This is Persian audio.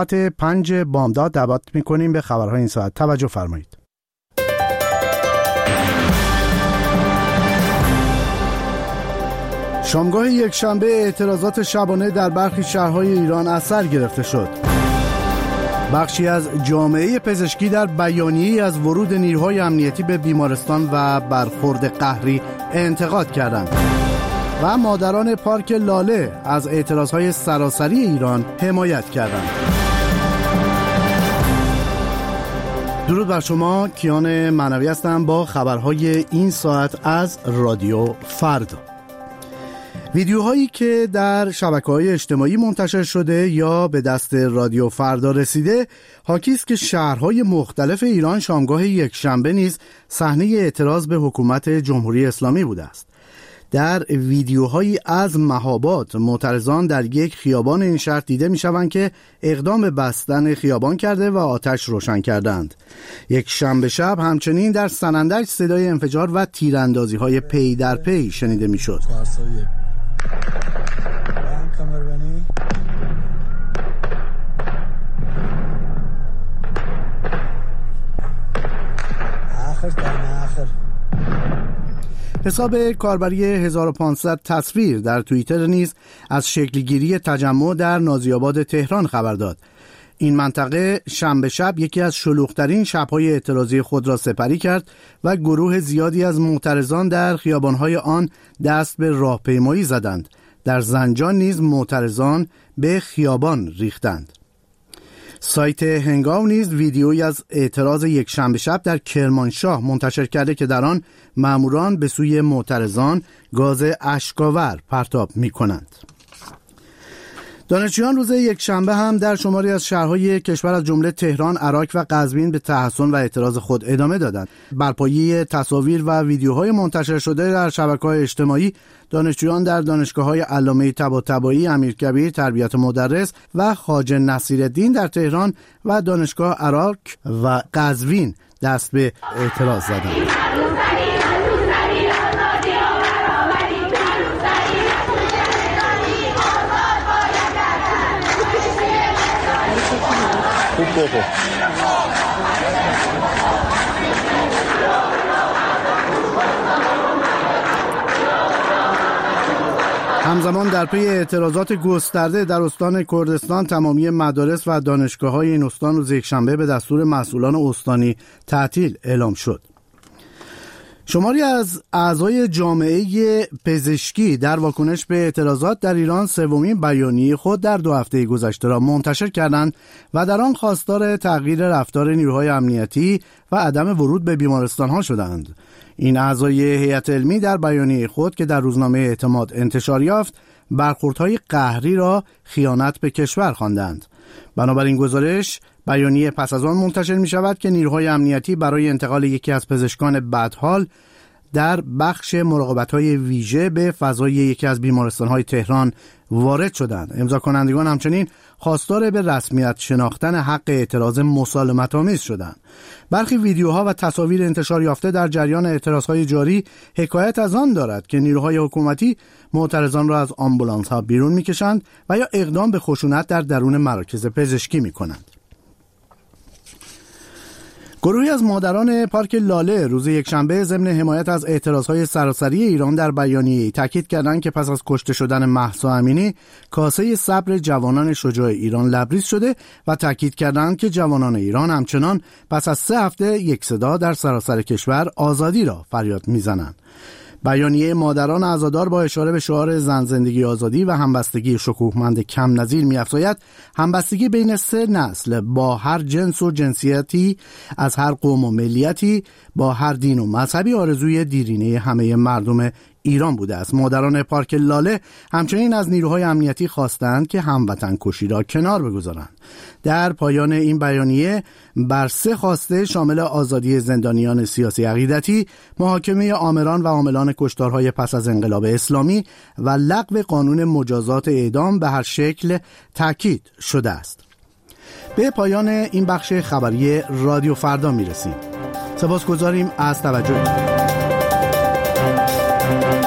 ساعت 5 بامداد دعوت می‌کنیم به خبرهای این ساعت. توجه فرمایید. شامگاه یکشنبه اعتراضات شبانه در برخی شهرهای ایران از سر گرفته شد. بخشی از جامعه پزشکی در بیانیه‌ای از ورود نیروهای امنیتی به بیمارستان و برخورد قهری انتقاد کردند و مادران پارک لاله از اعتراضهای سراسری ایران حمایت کردند. درود بر شما، کیان معنوی هستم با خبرهای این ساعت از رادیو فردا. ویدیوهایی که در شبکه‌های اجتماعی منتشر شده یا به دست رادیو فردا رسیده حاکی است که شهرهای مختلف ایران شامگاه یکشنبه نیز صحنه اعتراض به حکومت جمهوری اسلامی بوده است. در ویدیوهایی از مهاباد معترضان در یک خیابان این شهر دیده می‌شوند که اقدام به بستن خیابان کرده و آتش روشن کردند. یک شنبه شب همچنین در سنندج صدای انفجار و تیراندازی‌های پی در پی شنیده می‌شد. حساب کاربری 1500 تصویر در توییتر نیز از شکلگیری تجمع در نازی‌آباد تهران خبر داد. این منطقه شنبه شب یکی از شلوغ‌ترین شب‌های اعتراضی خود را سپری کرد و گروه زیادی از معترضان در خیابان‌های آن دست به راهپیمایی زدند. در زنجان نیز معترضان به خیابان ریختند. سایت هنگاو نیز ویدیویی از اعتراض یک شنبه شب در کرمانشاه منتشر کرده که در آن ماموران به سوی معترضان گاز اشک‌آور پرتاب می‌کنند. دانشجویان روز یکشنبه هم در شماری از شهرهای کشور از جمله تهران، عراق و قزوین به تحصن و اعتراض خود ادامه دادند. بر پایه تصاویر و ویدیوهای منتشر شده در شبکه‌های اجتماعی، دانشجویان در دانشگاه‌های علامه طباطبایی، امیرکبیر، تربیت مدرس و خواجه نصیرالدین در تهران و دانشگاه عراق و قزوین دست به اعتراض زدند. همزمان در پی اعتراضات گسترده در استان کردستان، تمامی مدارس و دانشگاه‌های این استان روز یکشنبه به دستور مسئولان استانی تعطیل اعلام شد. شماری از اعضای جامعه پزشکی در واکنش به اعتراضات در ایران سومین بیانیه خود در 2 هفته گذشته را منتشر کردند و در آن خواستار تغییر رفتار نیروهای امنیتی و عدم ورود به بیمارستان‌ها شدند. این اعضای هیئت علمی در بیانیه خود که در روزنامه اعتماد انتشار یافت، برخوردهای قهری را خیانت به کشور خواندند. بنابراین گزارش بیانیه پس از آن منتشر می شود که نیروهای امنیتی برای انتقال یکی از پزشکان بدحال در بخش مراقبت‌های ویژه به فضای یکی از بیمارستان‌های تهران وارد شدند. امضا کنندگان همچنین خواستار به رسمیت شناختن حق اعتراض مسالمت‌آمیز شدند. برخی ویدیوها و تصاویر انتشار یافته در جریان اعتراضهای جاری حکایت از آن دارد که نیروهای حکومتی معترضان را از آمبولانس‌ها بیرون می‌کشند و یا اقدام به خشونت در درون مراکز پزشکی می‌کنند. گروهی از مادران پارک لاله روز یکشنبه ضمن حمایت از اعتراضهای سراسری ایران در بیانیه‌ای تاکید کردند که پس از کشته شدن مهسا امینی کاسه صبر جوانان شجاع ایران لبریز شده و تاکید کردند که جوانان ایران همچنان پس از 3 هفته یک صدا در سراسر کشور آزادی را فریاد می‌زنند. بیانیه مادران عزادار با اشاره به شعار زن زندگی آزادی و همبستگی شکوهمند کم نظیر می‌افزاید همبستگی بین 3 نسل با هر جنس و جنسیتی، از هر قوم و ملیتی، با هر دین و مذهبی آرزوی دیرینه همه مردم ایران بوده است. مادران پارک لاله همچنین از نیروهای امنیتی خواستند که هموطن کشی را کنار بگذارند. در پایان این بیانیه بر 3 خواسته شامل آزادی زندانیان سیاسی عقیدتی، محاکمه آمران و عاملان کشتارهای پس از انقلاب اسلامی و لغو قانون مجازات اعدام به هر شکل تاکید شده است. به پایان این بخش خبری رادیو فردا میرسیم. سپاسگزاریم از توجهتون.